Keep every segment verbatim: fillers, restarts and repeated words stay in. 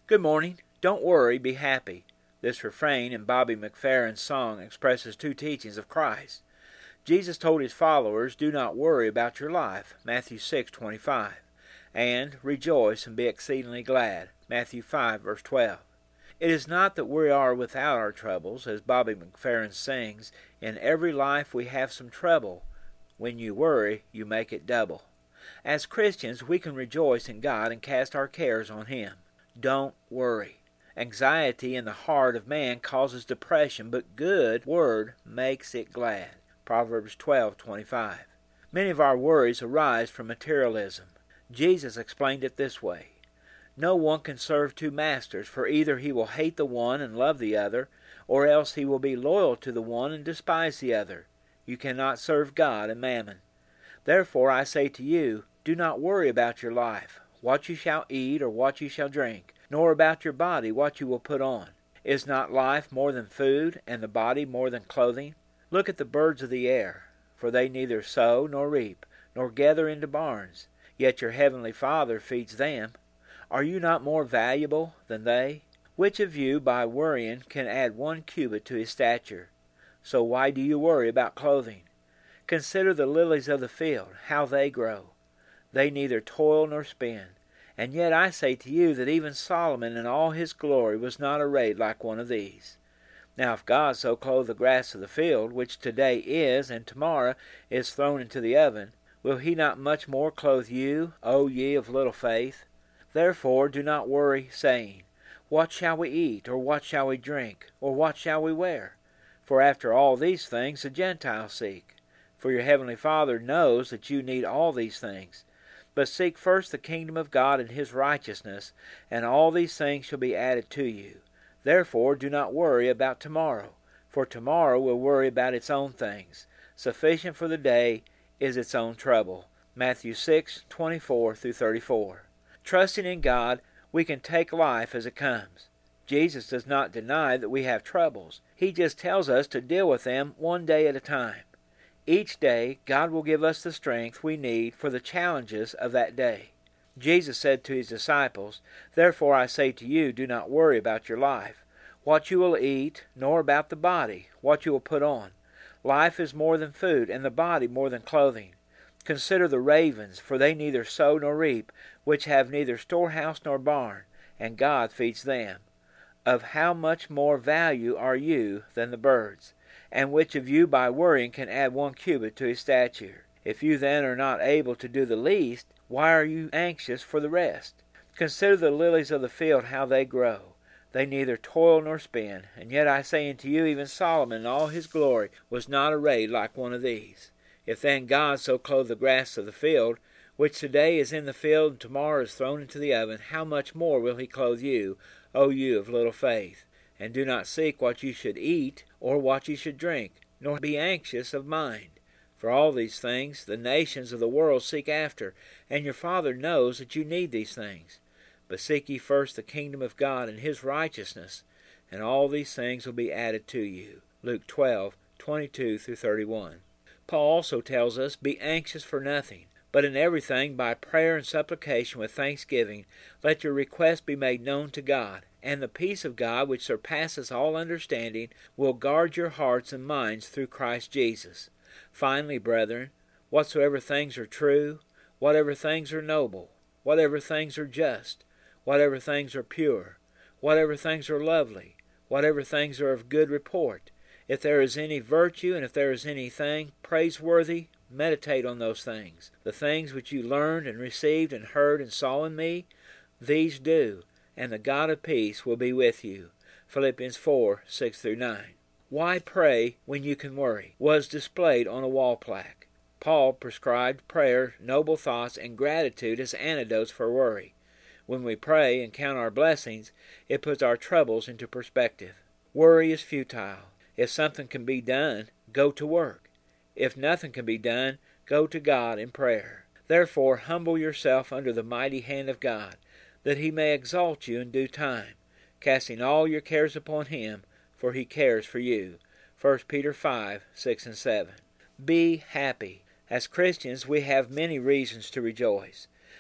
Good morning. Don't worry, be happy. This refrain in Bobby McFerrin's song expresses two teachings of Christ. Jesus told his followers, do not worry about your life, Matthew six twenty-five, and rejoice and be exceedingly glad, Matthew five verse twelve. It is not that we are without our troubles, as Bobby McFerrin sings, in every life we have some trouble. When you worry, you make it double. As Christians, we can rejoice in God and cast our cares on Him. Don't worry. Anxiety in the heart of man causes depression, but good word makes it glad. Proverbs twelve twenty-five. Many of our worries arise from materialism. Jesus explained it this way. No one can serve two masters, for either he will hate the one and love the other, or else he will be loyal to the one and despise the other. You cannot serve God and mammon. Therefore I say to you, do not worry about your life, what you shall eat or what you shall drink, nor about your body what you will put on. Is not life more than food, and the body more than clothing? Look at the birds of the air, for they neither sow nor reap, nor gather into barns, yet your heavenly Father feeds them. Are you not more valuable than they? Which of you by worrying can add one cubit to his stature? So why do you worry about clothing? Consider the lilies of the field, how they grow. They neither toil nor spin. And yet I say to you that even Solomon in all his glory was not arrayed like one of these. Now if God so clothe the grass of the field, which today is, and tomorrow is thrown into the oven, will he not much more clothe you, O ye of little faith? Therefore do not worry, saying, what shall we eat, or what shall we drink, or what shall we wear? For after all these things the Gentiles seek. For your heavenly Father knows that you need all these things. But seek first the kingdom of God and His righteousness, and all these things shall be added to you. Therefore do not worry about tomorrow, for tomorrow will worry about its own things. Sufficient for the day is its own trouble. Matthew six twenty-four through thirty-four. Trusting in God, we can take life as it comes. Jesus does not deny that we have troubles. He just tells us to deal with them one day at a time. Each day, God will give us the strength we need for the challenges of that day. Jesus said to His disciples, therefore I say to you, do not worry about your life, what you will eat, nor about the body, what you will put on. Life is more than food, and the body more than clothing. Consider the ravens, for they neither sow nor reap, which have neither storehouse nor barn, and God feeds them. Of how much more value are you than the birds? And which of you by worrying can add one cubit to his stature? If you then are not able to do the least, why are you anxious for the rest? Consider the lilies of the field, how they grow. They neither toil nor spin. And yet I say unto you, even Solomon in all his glory was not arrayed like one of these. If then God so clothe the grass of the field, which today is in the field and tomorrow is thrown into the oven, how much more will He clothe you, O you of little faith? And do not seek what you should eat, or what you should drink, nor be anxious of mind. For all these things the nations of the world seek after, and your Father knows that you need these things. But seek ye first the kingdom of God and His righteousness, and all these things will be added to you. Luke twelve twenty-two through thirty-one. Paul also tells us, be anxious for nothing, but in everything by prayer and supplication with thanksgiving, let your requests be made known to God. And the peace of God, which surpasses all understanding, will guard your hearts and minds through Christ Jesus. Finally, brethren, whatsoever things are true, whatever things are noble, whatever things are just, whatever things are pure, whatever things are lovely, whatever things are of good report, if there is any virtue and if there is anything praiseworthy, meditate on those things. The things which you learned and received and heard and saw in me, these do, and the God of peace will be with you. Philippians four six through nine. Why pray when you can worry? Was displayed on a wall plaque. Paul prescribed prayer, noble thoughts, and gratitude as antidotes for worry. When we pray and count our blessings, it puts our troubles into perspective. Worry is futile. If something can be done, go to work. If nothing can be done, go to God in prayer. Therefore humble yourself under the mighty hand of God, that He may exalt you in due time, casting all your cares upon Him, for He cares for you. First Peter five six and seven. Be happy. As Christians, we have many reasons to rejoice.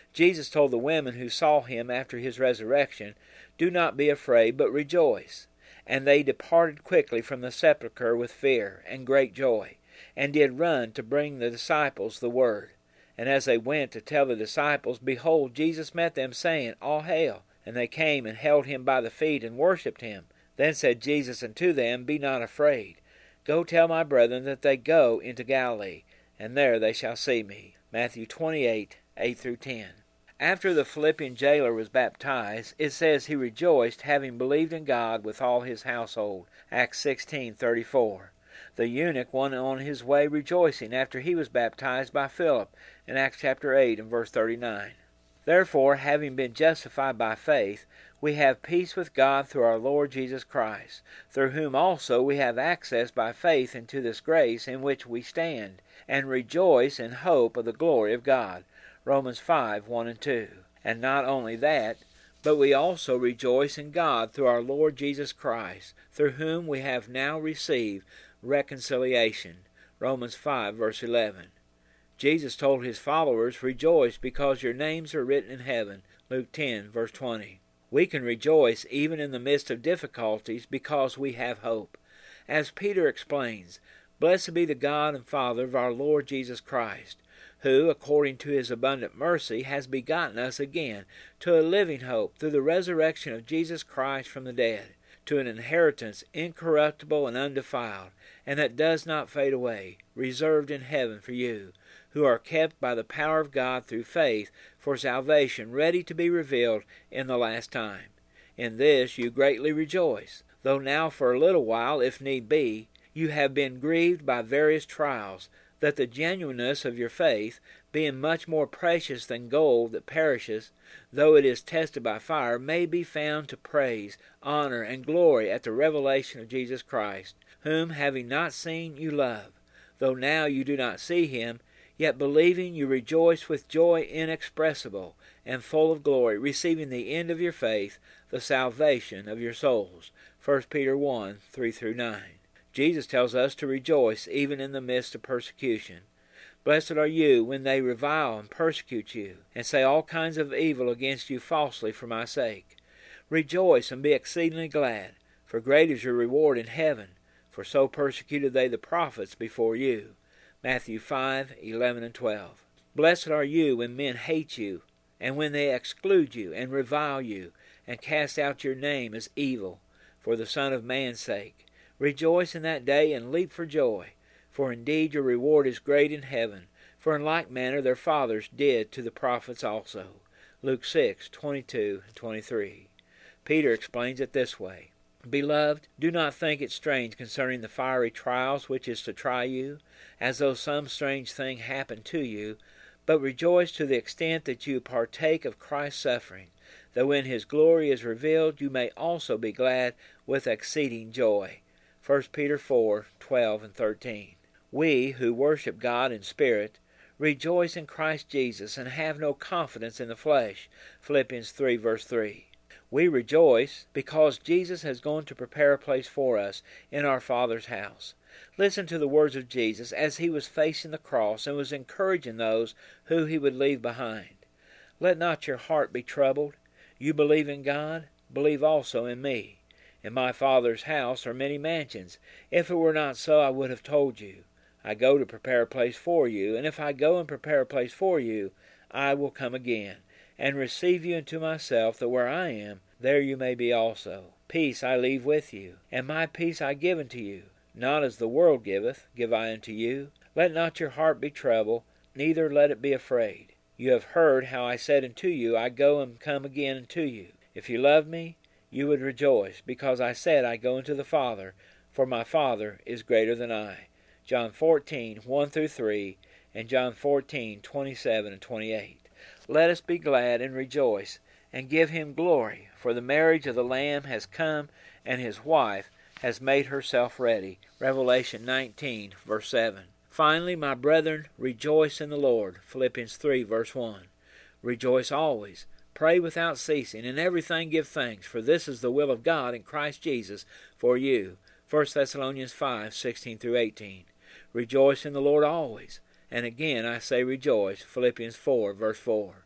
Jesus told the women who saw him after his resurrection, "Do not be afraid, but rejoice." And they departed quickly from the sepulchre with fear and great joy, and did run to bring the disciples the word. And as they went to tell the disciples, behold, Jesus met them, saying, All hail! And they came and held him by the feet and worshipped him. Then said Jesus unto them, Be not afraid. Go tell my brethren that they go into Galilee, and there they shall see me. Matthew twenty-eight, eight through ten. After the Philippian jailer was baptized, it says he rejoiced, having believed in God with all his household. Acts sixteen, thirty-four. The eunuch went on his way rejoicing after he was baptized by Philip in Acts chapter eight and verse thirty-nine. Therefore, having been justified by faith, we have peace with God through our Lord Jesus Christ, through whom also we have access by faith into this grace in which we stand, and rejoice in hope of the glory of God. Romans five, one and two. And not only that, but we also rejoice in God through our Lord Jesus Christ, through whom we have now received reconciliation. Romans five, verse eleven. Jesus told his followers, Rejoice, because your names are written in heaven. Luke ten, verse twenty. We can rejoice even in the midst of difficulties because we have hope. As Peter explains, Blessed be the God and Father of our Lord Jesus Christ, who, according to his abundant mercy, has begotten us again to a living hope through the resurrection of Jesus Christ from the dead, to an inheritance incorruptible and undefiled, and that does not fade away, reserved in heaven for you, who are kept by the power of God through faith for salvation, ready to be revealed in the last time. In this you greatly rejoice, though now for a little while, if need be, you have been grieved by various trials, that the genuineness of your faith, being much more precious than gold that perishes, though it is tested by fire, may be found to praise, honor, and glory at the revelation of Jesus Christ, whom, having not seen, you love. Though now you do not see him, yet believing you rejoice with joy inexpressible and full of glory, receiving the end of your faith, the salvation of your souls. First Peter one, three through nine. Jesus tells us to rejoice even in the midst of persecution. Blessed are you when they revile and persecute you, and say all kinds of evil against you falsely for my sake. Rejoice and be exceedingly glad, for great is your reward in heaven, for so persecuted they the prophets before you. Matthew five, eleven and twelve. Blessed are you when men hate you, and when they exclude you, and revile you, and cast out your name as evil, for the Son of Man's sake. Rejoice in that day, and leap for joy, for indeed your reward is great in heaven, for in like manner their fathers did to the prophets also. Luke six, twenty-two and twenty-three. Peter explains it this way. Beloved, do not think it strange concerning the fiery trials which is to try you, as though some strange thing happened to you, but rejoice to the extent that you partake of Christ's suffering, that when his glory is revealed you may also be glad with exceeding joy. First Peter four, twelve and thirteen. We, who worship God in spirit, rejoice in Christ Jesus and have no confidence in the flesh. Philippians three, verse three. We rejoice because Jesus has gone to prepare a place for us in our Father's house. Listen to the words of Jesus as he was facing the cross and was encouraging those who he would leave behind. Let not your heart be troubled. You believe in God, believe also in me. In my Father's house are many mansions. If it were not so, I would have told you. I go to prepare a place for you, and if I go and prepare a place for you, I will come again, and receive you into myself, that where I am, there you may be also. Peace I leave with you, and my peace I give unto you. Not as the world giveth, give I unto you. Let not your heart be troubled, neither let it be afraid. You have heard how I said unto you, I go and come again unto you. If you love me, you would rejoice, because I said, I go unto the Father, for my Father is greater than I. John fourteen, one through three, and John fourteen, twenty-seven and twenty-eight. Let us be glad and rejoice, and give him glory, for the marriage of the Lamb has come, and his wife has made herself ready. Revelation nineteen, verse seven. Finally, my brethren, rejoice in the Lord. Philippians three, verse one. Rejoice always. Pray without ceasing. In everything give thanks, for this is the will of God in Christ Jesus for you. First Thessalonians five, sixteen through eighteen. Rejoice in the Lord always. And again I say rejoice. Philippians four, verse four.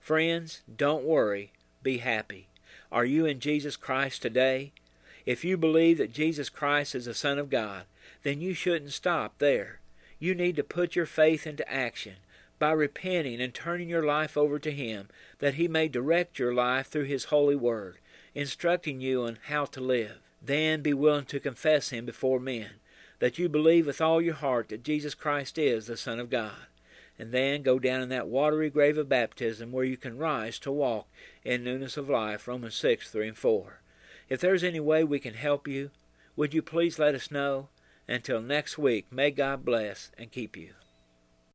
Friends, don't worry, be happy. Are you in Jesus Christ today? If you believe that Jesus Christ is the Son of God, then you shouldn't stop there. You need to put your faith into action by repenting and turning your life over to Him, that He may direct your life through His holy word, instructing you on how to live. Then be willing to confess Him before men, that you believe with all your heart that Jesus Christ is the Son of God. And then go down in that watery grave of baptism where you can rise to walk in newness of life, Romans six, three and four. If there's any way we can help you, would you please let us know? Until next week, may God bless and keep you.